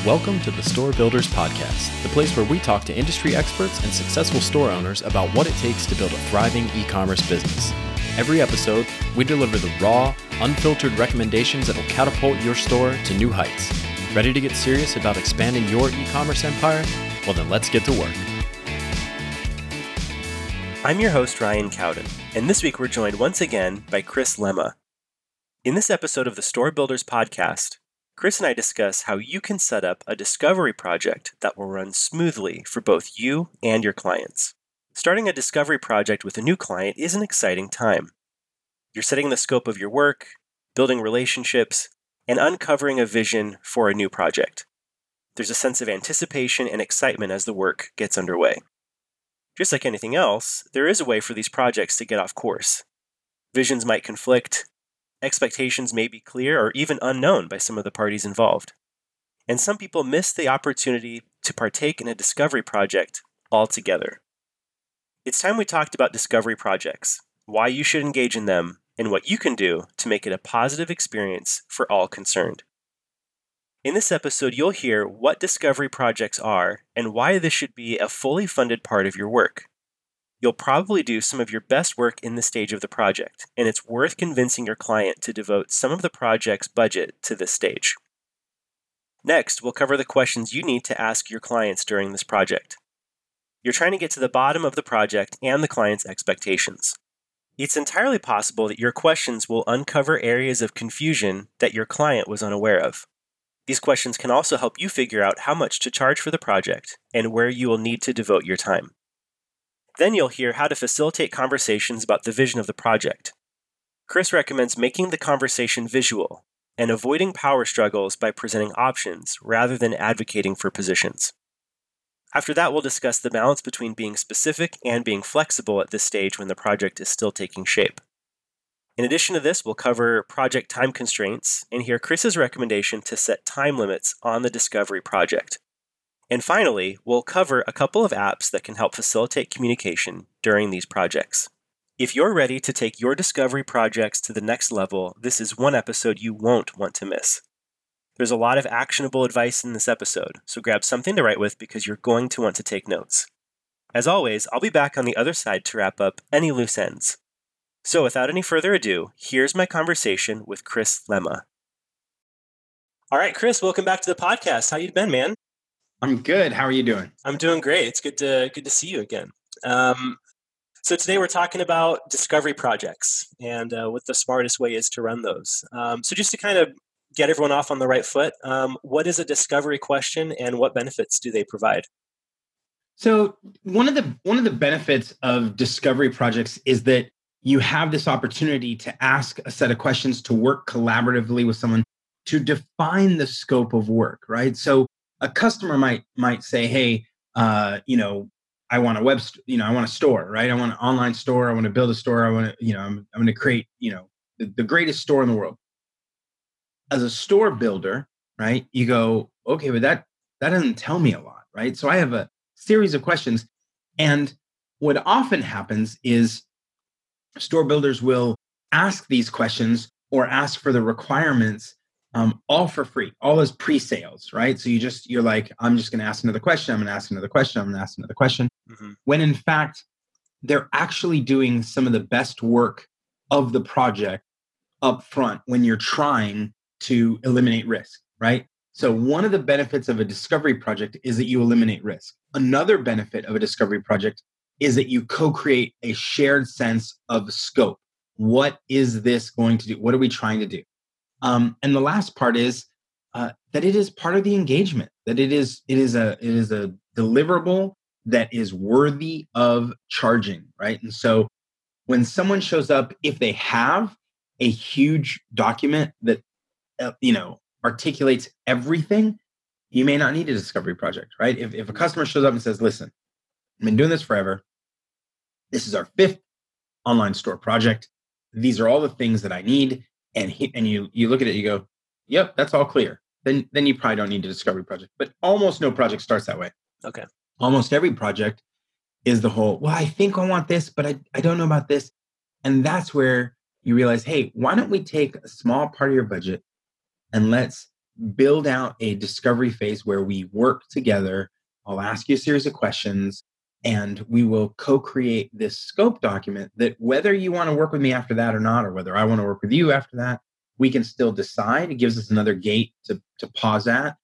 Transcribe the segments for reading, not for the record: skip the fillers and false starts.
Welcome to the Store Builders Podcast, the place where we talk to industry experts and successful store owners about what it takes to build a thriving e-commerce business. Every episode, we deliver the raw, unfiltered recommendations that will catapult your store to new heights. Ready to get serious about expanding your e-commerce empire? Well, then let's get to work. I'm your host, Ryan Cowden, and this week we're joined once again by Chris Lemma. In this episode of the Store Builders Podcast, Chris and I discuss how you can set up a discovery project that will run smoothly for both you and your clients. Starting a discovery project with a new client is an exciting time. You're setting the scope of your work, building relationships, and uncovering a vision for a new project. There's a sense of anticipation and excitement as the work gets underway. Just like anything else, there is a way for these projects to get off course. Visions might conflict. Expectations may be clear or even unknown by some of the parties involved. And some people miss the opportunity to partake in a discovery project altogether. It's time we talked about discovery projects, why you should engage in them, and what you can do to make it a positive experience for all concerned. In this episode, you'll hear what discovery projects are and why this should be a fully funded part of your work. You'll probably do some of your best work in this stage of the project, and it's worth convincing your client to devote some of the project's budget to this stage. Next, we'll cover the questions you need to ask your clients during this project. You're trying to get to the bottom of the project and the client's expectations. It's entirely possible that your questions will uncover areas of confusion that your client was unaware of. These questions can also help you figure out how much to charge for the project and where you will need to devote your time. Then you'll hear how to facilitate conversations about the vision of the project. Chris recommends making the conversation visual and avoiding power struggles by presenting options rather than advocating for positions. After that, we'll discuss the balance between being specific and being flexible at this stage when the project is still taking shape. In addition to this, we'll cover project time constraints and hear Chris's recommendation to set time limits on the discovery project. And finally, we'll cover a couple of apps that can help facilitate communication during these projects. If you're ready to take your discovery projects to the next level, this is one episode you won't want to miss. There's a lot of actionable advice in this episode, so grab something to write with because you're going to want to take notes. As always, I'll be back on the other side to wrap up any loose ends. So without any further ado, here's my conversation with Chris Lemma. All right, Chris, welcome back to the podcast. How you been, man? I'm good. How are you doing? I'm doing great. It's good to see you again. So today we're talking about discovery projects and what the smartest way is to run those. So just to kind of get everyone off on the right foot, what is a discovery question and what benefits do they provide? So one of the benefits of discovery projects is that you have this opportunity to ask a set of questions, to work collaboratively with someone to define the scope of work, right? So a customer might say, "Hey, I want I want a store, right? I want an online store. I want to build a store. I want to, I'm going to create, the greatest store in the world." As a store builder, right? You go, okay, but that doesn't tell me a lot, right? So I have a series of questions, and what often happens is store builders will ask these questions or ask for the requirements. All for free, all as pre-sales, right? So you're like, I'm just going to ask another question. I'm going to ask another question. I'm going to ask another question. Mm-hmm. When in fact, they're actually doing some of the best work of the project up front when you're trying to eliminate risk, right? So one of the benefits of a discovery project is that you eliminate risk. Another benefit of a discovery project is that you co-create a shared sense of scope. What is this going to do? What are we trying to do? And the last part is that it is part of the engagement, that it is a deliverable that is worthy of charging, right? And so when someone shows up, if they have a huge document that articulates everything, you may not need a discovery project, right? If a customer shows up and says, "Listen, I've been doing this forever. This is our 5th online store project. These are all the things that I need." And you look at it, you go, "Yep, that's all clear." Then you probably don't need a discovery project. But almost no project starts that way. Okay. Almost every project is the whole, "Well, I think I want this, but I don't know about this." And that's where you realize, hey, why don't we take a small part of your budget and let's build out a discovery phase where we work together. I'll ask you a series of questions and we will co-create this scope document that whether you want to work with me after that or not, or whether I want to work with you after that, we can still decide. It gives us another gate to pause at.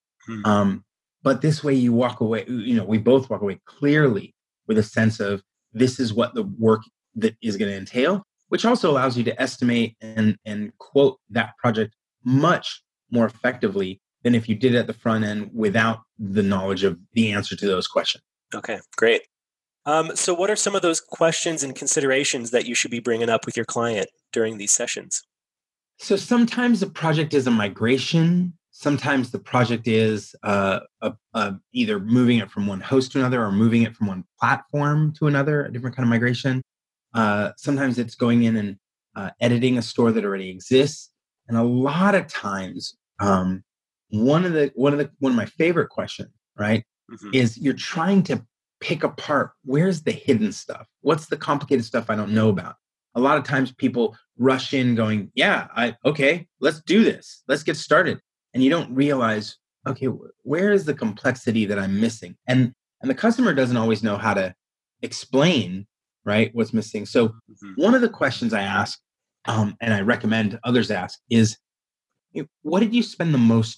But this way you walk away, we both walk away clearly with a sense of this is what the work that is going to entail, which also allows you to estimate and quote that project much more effectively than if you did it at the front end without the knowledge of the answer to those questions. Okay, great. So what are some of those questions and considerations that you should be bringing up with your client during these sessions? So sometimes the project is a migration. Sometimes the project is either moving it from one host to another or moving it from one platform to another, a different kind of migration. Sometimes it's going in and editing a store that already exists. And a lot of times, one of my favorite questions, right, is you're trying to pick apart where's the hidden stuff? What's the complicated stuff I don't know about? A lot of times people rush in going, okay, let's do this. Let's get started. And you don't realize, okay, where is the complexity that I'm missing? And the customer doesn't always know how to explain, right, what's missing. So one of the questions I ask, and I recommend others ask, is what did you spend the most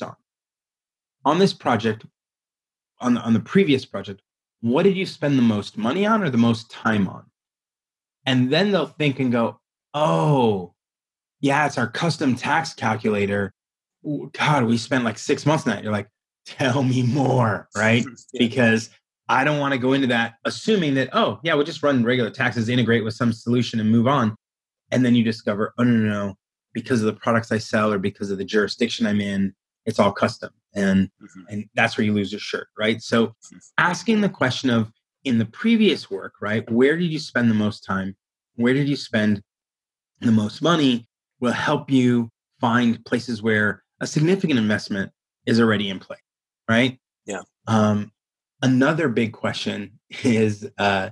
on this project, on the previous project? What did you spend the most money on or the most time on? And then they'll think and go, oh, yeah, it's our custom tax calculator. God, we spent like 6 months on that. You're like, tell me more, right? Because I don't want to go into that assuming that, oh, yeah, we'll just run regular taxes, integrate with some solution and move on. And then you discover, oh, no, because of the products I sell or because of the jurisdiction I'm in, it's all custom. And that's where you lose your shirt, right? So asking the question of, in the previous work, right, where did you spend the most time? Where did you spend the most money will help you find places where a significant investment is already in play, right? Yeah. Another big question is,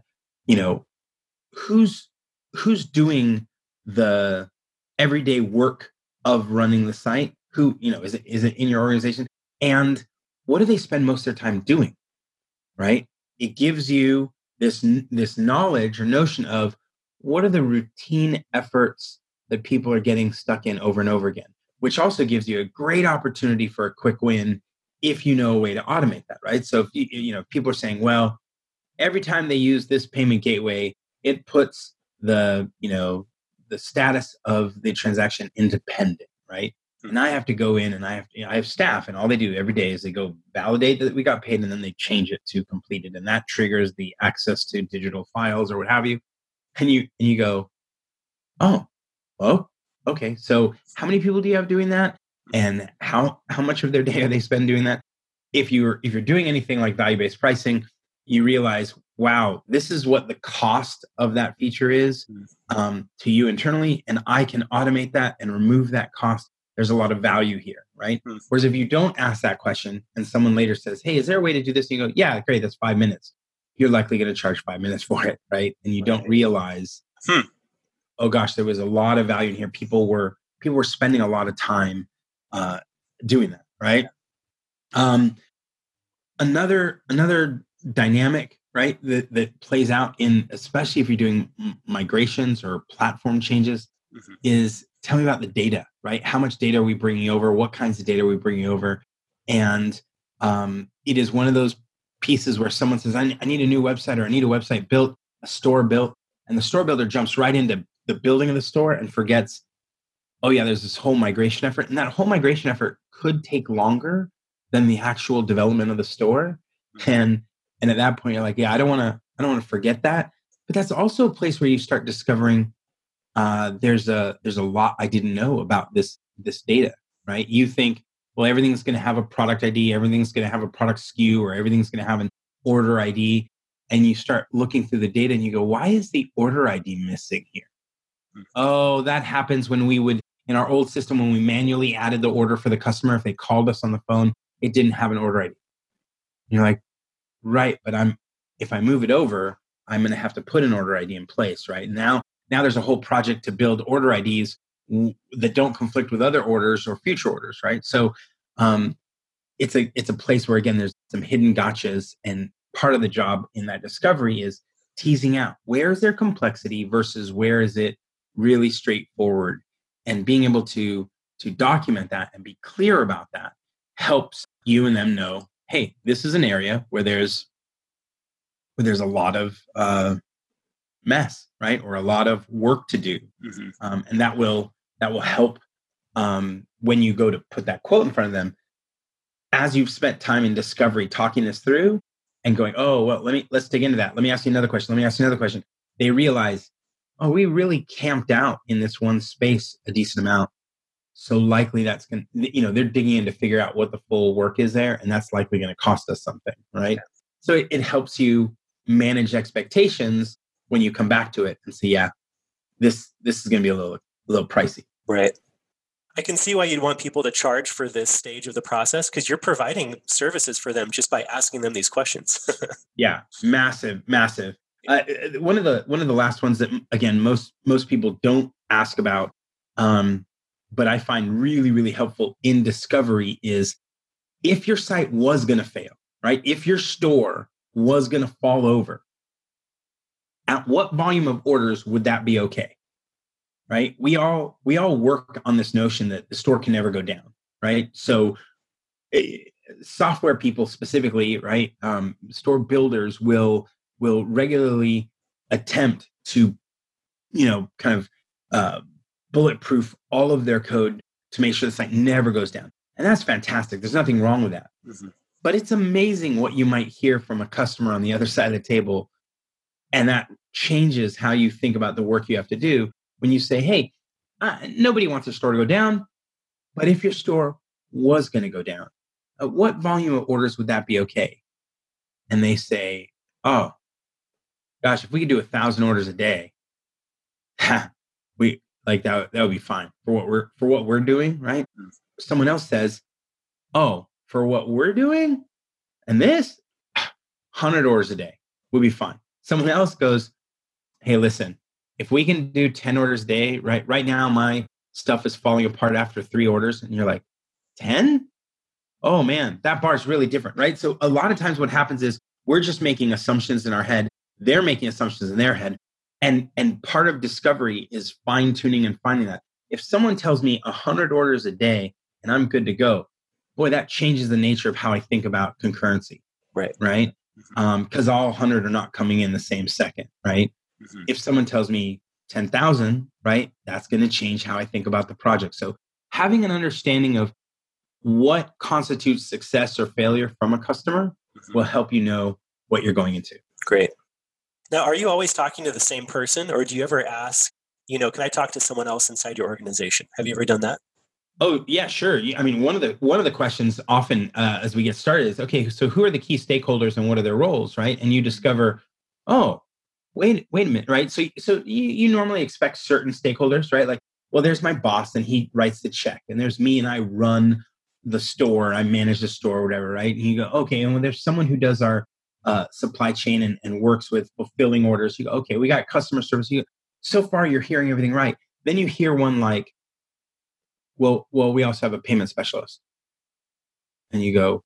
who's doing the everyday work of running the site? Who, is it in your organization? And what do they spend most of their time doing, right? It gives you this knowledge or notion of what are the routine efforts that people are getting stuck in over and over again, which also gives you a great opportunity for a quick win if you know a way to automate that, right? So if people are saying, well, every time they use this payment gateway, it puts the status of the transaction independent, right? And I have to go in and I have staff, and all they do every day is they go validate that we got paid, and then they change it to completed, and that triggers the access to digital files or what have you. And you go, oh, well, okay. So how many people do you have doing that, and how much of their day are they spend doing that? If you're doing anything like value-based pricing, you realize, wow, this is what the cost of that feature is to you internally, and I can automate that and remove that cost. There's a lot of value here, right? Whereas if you don't ask that question and someone later says, hey, is there a way to do this? And you go, yeah, great, that's 5 minutes. You're likely going to charge 5 minutes for it, right? And you don't realize, oh gosh, there was a lot of value in here. People were spending a lot of time doing that, right? Another dynamic, right, that plays out in, especially if you're doing migrations or platform changes, is tell me about the data, right? How much data are we bringing over? What kinds of data are we bringing over? And it is one of those pieces where someone says, I need a new website, or I need a website built, a store built, and the store builder jumps right into the building of the store and forgets, oh yeah, there's this whole migration effort. And that whole migration effort could take longer than the actual development of the store. And at that point, you're like, yeah, I don't want to forget that. But that's also a place where you start discovering there's a lot I didn't know about this data, right? You think, well, everything's going to have a product ID, everything's going to have a product SKU, or everything's going to have an order ID. And you start looking through the data and you go, why is the order ID missing here? Oh, that happens when we would, in our old system, when we manually added the order for the customer, if they called us on the phone, it didn't have an order ID. And you're like, right, but if I move it over, I'm going to have to put an order ID in place, right? Now there's a whole project to build order IDs that don't conflict with other orders or future orders, right? So it's a place where, again, there's some hidden gotchas, and part of the job in that discovery is teasing out where is there complexity versus where is it really straightforward, and being able to document that and be clear about that helps you and them know, hey, this is an area where there's a lot of mess, right, or a lot of work to do, and that will help when you go to put that quote in front of them, as you've spent time in discovery talking this through and going, oh, well, let's dig into that. Let me ask you another question. They realize, oh, we really camped out in this one space a decent amount. So likely that's going to, they're digging in to figure out what the full work is there. And that's likely going to cost us something, right? Yeah. So it helps you manage expectations when you come back to it and say, yeah, this is going to be a little pricey. Right. I can see why you'd want people to charge for this stage of the process, because you're providing services for them just by asking them these questions. Yeah, massive. One of the last ones that, again, most people don't ask about, but I find really, really helpful in discovery is, if your site was going to fail, right? If your store was going to fall over, at what volume of orders would that be okay? Right? We all work on this notion that the store can never go down, right? So software people specifically, right? Store builders will regularly attempt to, kind of bulletproof all of their code to make sure the site never goes down. And that's fantastic. There's nothing wrong with that. But it's amazing what you might hear from a customer on the other side of the table. And that changes how you think about the work you have to do. When you say, hey, nobody wants their store to go down, but if your store was going to go down, what volume of orders would that be okay? And they say, oh, gosh, if we could do 1,000 orders a day, that would be fine for what we're doing, right? Someone else says, oh, for what we're doing, and this 100 orders a day would be fine. Someone else goes, hey, listen, if we can do 10 orders a day, right now, my stuff is falling apart after 3 orders. And you're like, 10? Oh man, that bar is really different, right? So a lot of times what happens is we're just making assumptions in our head. They're making assumptions in their head. And part of discovery is fine tuning and finding that. If someone tells me 100 orders a day and I'm good to go, boy, that changes the nature of how I think about concurrency. Right. Because all 100 are not coming in the same second, right? If someone tells me 10,000, right, that's going to change how I think about the project. So having an understanding of what constitutes success or failure from a customer will help you know what you're going into. Great. Now, are you always talking to the same person, or do you ever ask, can I talk to someone else inside your organization? Have you ever done that? Oh, yeah, sure. I mean, one of the questions often as we get started is, okay, so who are the key stakeholders and what are their roles, right? And you discover, oh, wait a minute, right? So you normally expect certain stakeholders, right? Like, well, there's my boss and he writes the check, and there's me and I run the store, I manage the store or whatever, right? And you go, okay, and when there's someone who does our supply chain and works with fulfilling orders, you go, okay, we got customer service. So far, you're hearing everything right. Then you hear one like, well, we also have a payment specialist. And you go,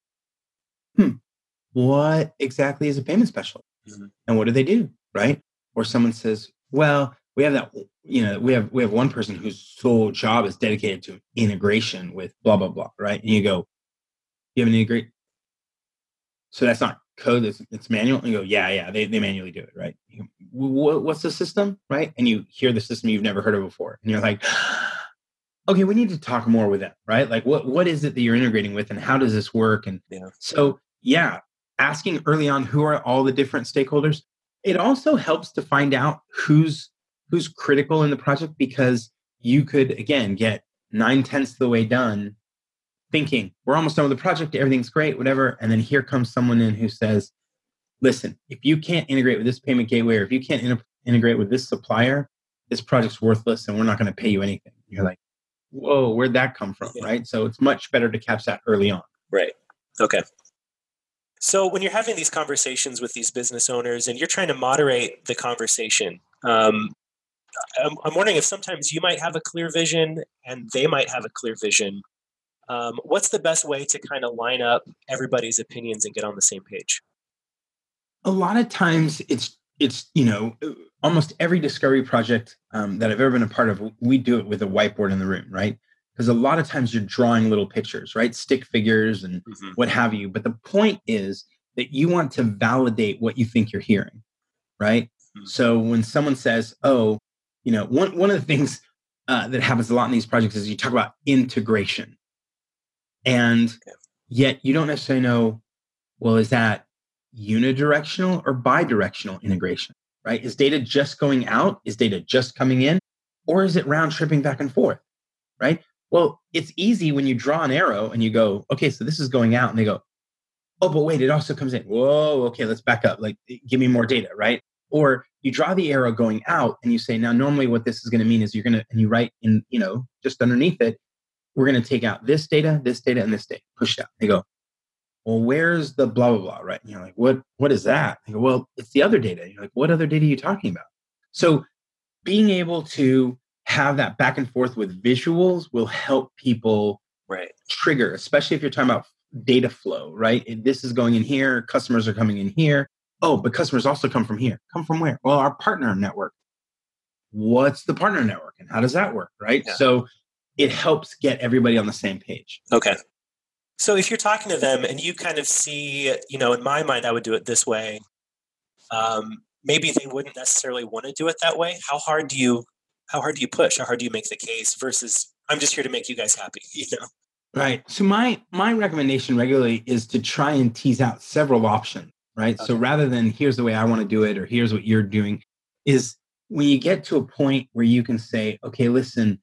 what exactly is a payment specialist? And what do they do? Right? Or someone says, well, we have that, we have one person whose sole job is dedicated to integration with blah, blah, blah. Right. And you go, you have an integrate. So that's not code, it's manual. And you go, yeah, they manually do it. Right. You go, what's the system? Right. And you hear the system you've never heard of before. And you're like, okay, we need to talk more with them. Right. Like what is it that you're integrating with and how does this work? And so, asking early on, who are all the different stakeholders? It also helps to find out who's critical in the project, because you could, again, get 9/10 of the way done thinking, we're almost done with the project, everything's great, whatever. And then here comes someone in who says, listen, if you can't integrate with this payment gateway, or if you can't integrate with this supplier, this project's worthless and we're not going to pay you anything. You're like, whoa, where'd that come from, right? So it's much better to catch that early on. Right. Okay. So when you're having these conversations with these business owners and you're trying to moderate the conversation, I'm wondering if sometimes you might have a clear vision and they might have a clear vision. What's the best way to kind of line up everybody's opinions and get on the same page? A lot of times it's almost every discovery project that I've ever been a part of, we do it with a whiteboard in the room, right? Because a lot of times you're drawing little pictures, right? Stick figures and what have you. But the point is that you want to validate what you think you're hearing, right? So when someone says, oh, one of the things that happens a lot in these projects is you talk about integration. And yet you don't necessarily know, well, is that unidirectional or bidirectional integration, right? Is data just going out? Is data just coming in? Or is it round tripping back and forth, right? Well, it's easy when you draw an arrow and you go, okay, so this is going out. And they go, oh, but wait, it also comes in. Whoa, okay, let's back up. Like, give me more data, right? Or you draw the arrow going out and you say, now, normally what this is going to mean is and you write in, just underneath it, we're going to take out this data, and this data, push it out. They go, well, where's the blah, blah, blah, right? And you're like, what is that? They go, well, it's the other data. You're like, what other data are you talking about? So being able to have that back and forth with visuals will help people trigger, especially if you're talking about data flow, right? This is going in here, customers are coming in here. Oh, but customers also come from here. Come from where? Well, our partner network. What's the partner network and how does that work, right? Yeah. So it helps get everybody on the same page. Okay. So if you're talking to them and you kind of see, in my mind, I would do it this way. Maybe they wouldn't necessarily want to do it that way. How hard do you push? How hard do you make the case versus I'm just here to make you guys happy, Right. So my recommendation regularly is to try and tease out several options, right? Okay. So rather than here's the way I want to do it or here's what you're doing, is when you get to a point where you can say, okay, listen,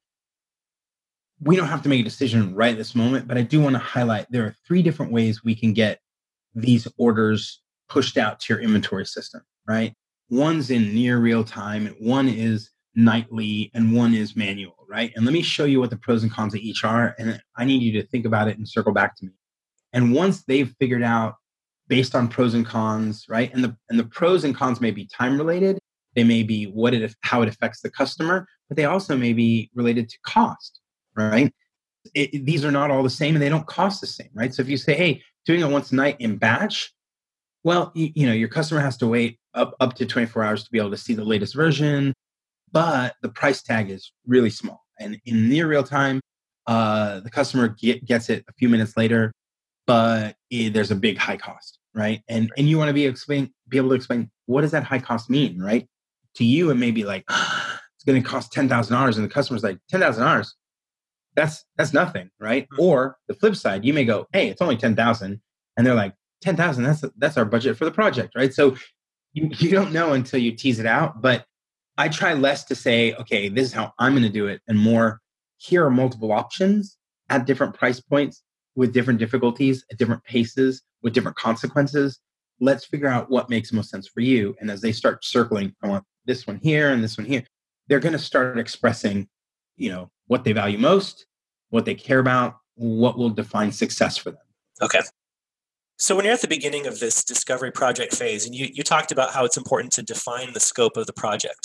we don't have to make a decision right this moment, but I do want to highlight there are 3 different ways we can get these orders pushed out to your inventory system, right? One's in near real time, and one is nightly, and one is manual, right? And let me show you what the pros and cons of each are. And I need you to think about it and circle back to me. And once they've figured out based on pros and cons, right? And the pros and cons may be time related. They may be how it affects the customer, but they also may be related to cost. Right? These are not all the same and they don't cost the same, right? So if you say, hey, doing it once a night in batch, well, your customer has to wait up to 24 hours to be able to see the latest version, but the price tag is really small. And in near real time, the customer gets it a few minutes later, but there's a big high cost, right? And you want to be able to explain, what does that high cost mean, right? To you, it may be like, it's going to cost $10,000 and the customer's like, $10,000? That's nothing, right? Mm-hmm. Or the flip side, you may go, hey, it's only 10,000. And they're like, 10,000, that's our budget for the project, right? So you don't know until you tease it out. But I try less to say, okay, this is how I'm going to do it. And more, here are multiple options at different price points with different difficulties, at different paces, with different consequences. Let's figure out what makes most sense for you. And as they start circling, I want this one here and this one here, they're going to start expressing, what they value most, what they care about, what will define success for them. Okay. So when you're at the beginning of this discovery project phase, and you talked about how it's important to define the scope of the project.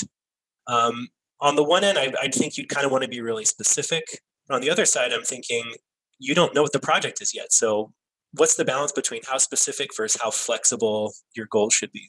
On the one end, I think you'd kind of want to be really specific. But on the other side, I'm thinking you don't know what the project is yet. So what's the balance between how specific versus how flexible your goal should be?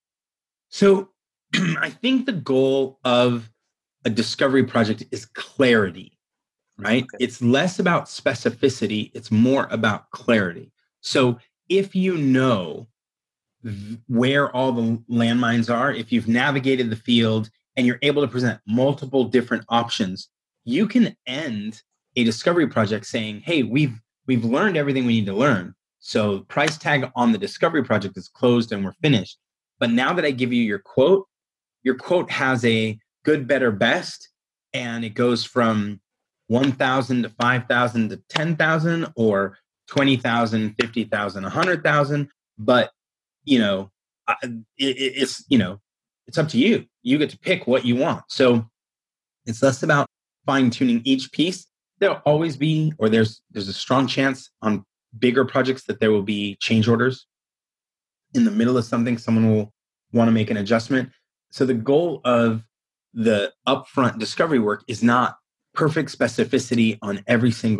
So I think the goal of a discovery project is clarity, right? Okay. It's less about specificity. It's more about clarity. So if you know where all the landmines are, if you've navigated the field and you're able to present multiple different options, you can end a discovery project saying, hey, we've learned everything we need to learn. So price tag on the discovery project is closed and we're finished. But now that I give you your quote has a good, better, best, and it goes from 1,000 to 5,000 to 10,000 or 20,000, 50,000, 100,000. But, it's up to you. You get to pick what you want. So it's less about fine tuning each piece. There'll always be, or there's a strong chance on bigger projects that there will be change orders. In the middle of something, someone will want to make an adjustment. So the goal of the upfront discovery work is not perfect specificity on every single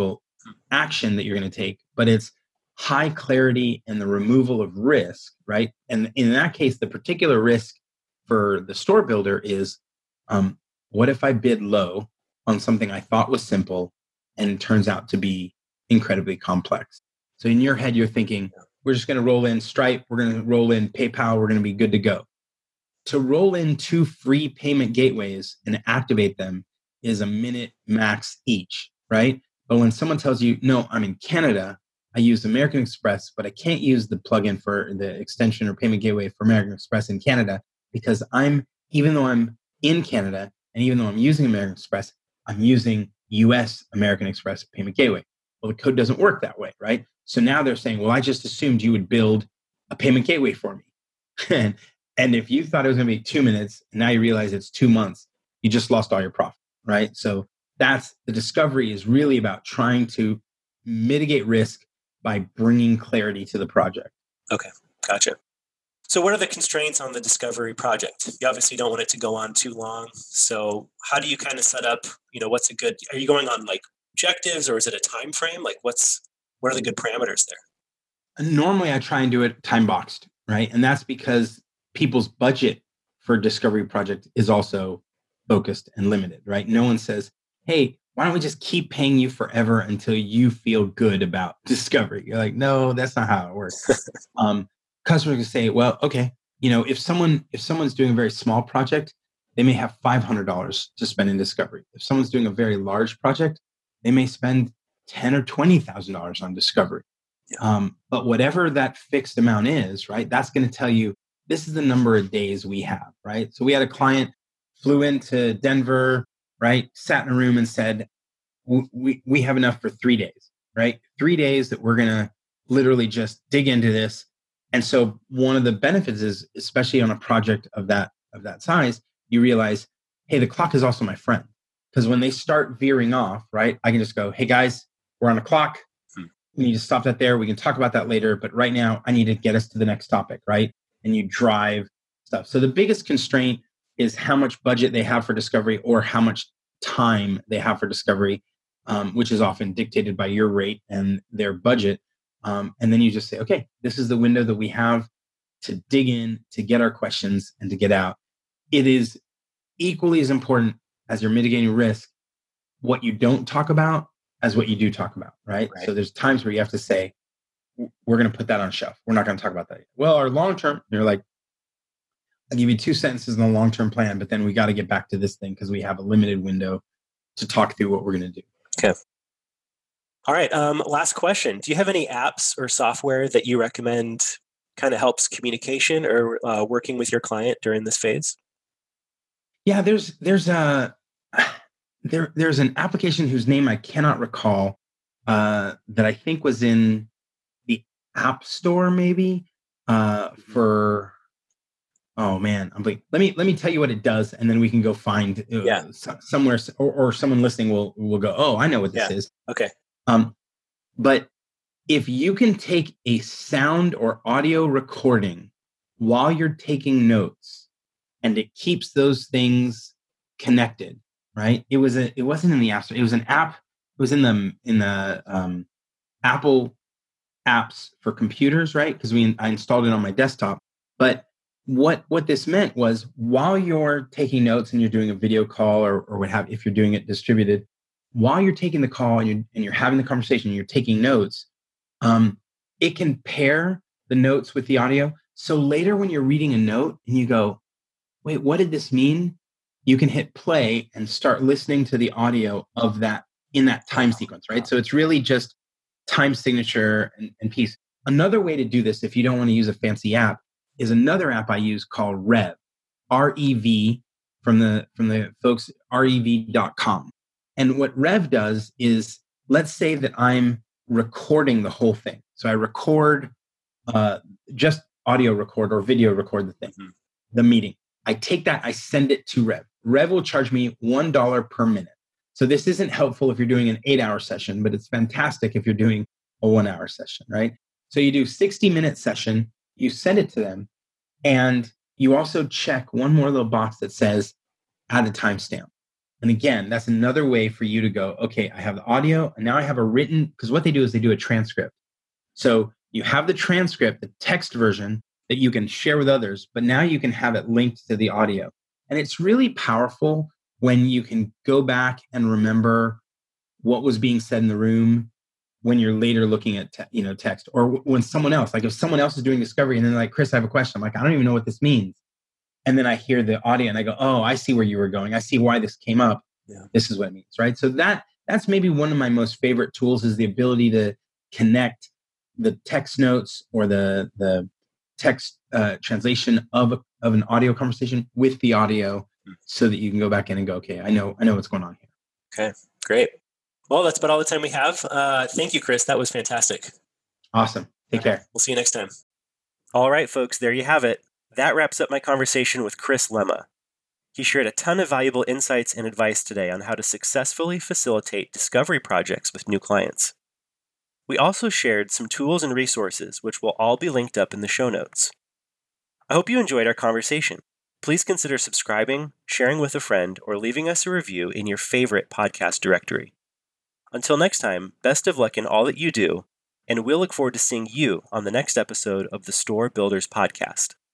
action that you're going to take, but it's high clarity and the removal of risk, right? And in that case, the particular risk for the store builder is, what if I bid low on something I thought was simple and it turns out to be incredibly complex? So in your head, you're thinking, we're just going to roll in Stripe, we're going to roll in PayPal, we're going to be good to go. To roll in 2 free payment gateways and activate them is a minute max each, right? But when someone tells you, no, I'm in Canada, I use American Express, but I can't use the plugin for the extension or payment gateway for American Express in Canada because even though I'm in Canada and even though I'm using American Express, I'm using US American Express payment gateway. Well, the code doesn't work that way, right? So now they're saying, well, I just assumed you would build a payment gateway for me. And if you thought it was going to be 2 minutes and now you realize it's 2 months, you just lost all your profit, right? So that's the discovery is really about trying to mitigate risk by bringing clarity to the project. Okay, gotcha. So what are the constraints on the discovery project? You obviously don't want it to go on too long. So how do you kind of set up, what's a good, are you going on like objectives or is it a time frame? Like what are the good parameters there? Normally I try and do it time boxed, right? And that's because people's budget for a discovery project is also focused and limited, right? No one says, hey, why don't we just keep paying you forever until you feel good about discovery? You're like, no, that's not how it works. Customers can say, well, okay, if someone's doing a very small project, they may have $500 to spend in discovery. If someone's doing a very large project, they may spend $10,000 or $20,000 on discovery. Yeah. But whatever that fixed amount is, right, that's going to tell you this is the number of days we have, right? So we had a client flew into Denver, right, sat in a room and said, we have enough for 3 days, right? 3 days that we're going to literally just dig into this. And so one of the benefits is, especially on a project of that size, you realize, hey, the clock is also my friend. Because when they start veering off, right, I can just go, hey guys, we're on a clock. We need to stop that there. We can talk about that later. But right now, I need to get us to the next topic, right? And you drive stuff. So the biggest constraint is how much budget they have for discovery or how much time they have for discovery, which is often dictated by your rate and their budget. And then you just say, okay, this is the window that we have to dig in, to get our questions and to get out. It is equally as important as you're mitigating risk, what you don't talk about as what you do talk about, right? So there's times where you have to say, we're going to put that on shelf. We're not going to talk about that yet. Well, our long-term, you're like, I'll give you 2 sentences in the long-term plan, but then we got to get back to this thing because we have a limited window to talk through what we're going to do. Okay. All right. Last question. Do you have any apps or software that you recommend kind of helps communication or working with your client during this phase? Yeah, there's an application whose name I cannot recall that I think was in the App Store maybe for. Oh man, I'm like, let me tell you what it does, and then we can go find somewhere, or someone listening will go, oh, I know what this is. Okay. But if you can take a sound or audio recording while you're taking notes, and it keeps those things connected, right? It wasn't in the App Store. It was an app. It was in the Apple apps for computers, right? Because I installed it on my desktop, but what this meant was while you're taking notes and you're doing a video call or what have, if you're doing it distributed, while you're taking the call and you're having the conversation, and you're taking notes, it can pair the notes with the audio. So later when you're reading a note and you go, wait, what did this mean? You can hit play and start listening to the audio of that in that time sequence, right? So it's really just time signature and piece. Another way to do this, if you don't want to use a fancy app, is another app I use called Rev, R-E-V, from the folks, rev.com. And what Rev does is, let's say that I'm recording the whole thing. So I record, just audio record or video record the thing, the meeting. I take that, I send it to Rev. Rev will charge me $1 per minute. So this isn't helpful if you're doing an 8-hour session, but it's fantastic if you're doing a 1-hour session, right? So you do 60-minute session, you send it to them, and you also check one more little box that says add a timestamp. And again, that's another way for you to go, okay, I have the audio and now I have a written, because what they do is they do a transcript. So you have the transcript, the text version that you can share with others, but now you can have it linked to the audio. And it's really powerful when you can go back and remember what was being said in the room when you're later looking at text, or when someone else, like if someone else is doing discovery and then like, Chris, I have a question. I'm like, I don't even know what this means. And then I hear the audio and I go, oh, I see where you were going. I see why this came up. Yeah. This is what it means, right? So that's maybe one of my most favorite tools, is the ability to connect the text notes or the text translation of an audio conversation with the audio, so that you can go back in and go, okay, I know what's going on here. Okay, great. Well, that's about all the time we have. Thank you, Chris. That was fantastic. Awesome. Take care. We'll see you next time. All right, folks, there you have it. That wraps up my conversation with Chris Lemma. He shared a ton of valuable insights and advice today on how to successfully facilitate discovery projects with new clients. We also shared some tools and resources, which will all be linked up in the show notes. I hope you enjoyed our conversation. Please consider subscribing, sharing with a friend, or leaving us a review in your favorite podcast directory. Until next time, best of luck in all that you do, and we'll look forward to seeing you on the next episode of the Store Builders Podcast.